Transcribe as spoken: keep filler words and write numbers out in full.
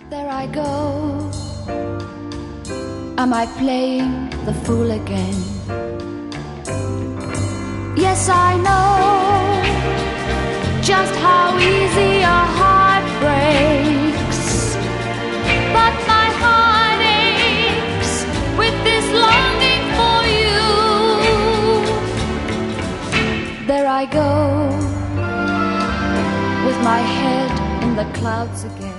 There I go. Am I playing the fool again? Yes, I know just how easy a heart breaks, but my heart aches with this longing for you. There I go, with my head in the clouds again.